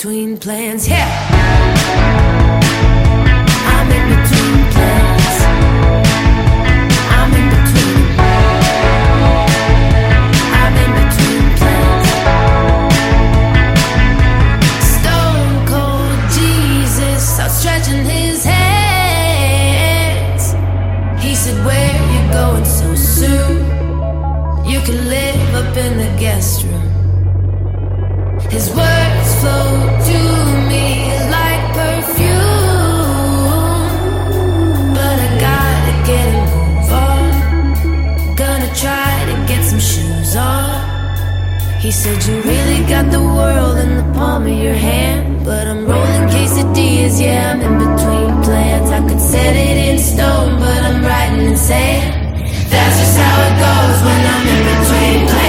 between plans. Yeah, I'm in between plans. I'm in between. I'm in between plans. Stone cold Jesus outstretching his hands. He said, where you going so soon? You can live up in the guest room. His words flow to me like perfume, but I gotta get and move on. Gonna try to get some shoes on. He said, you really got the world in the palm of your hand, but I'm rolling quesadillas, yeah, I'm in between plans. I could set it in stone, but I'm writing in sand. That's just how it goes when I'm in between plans.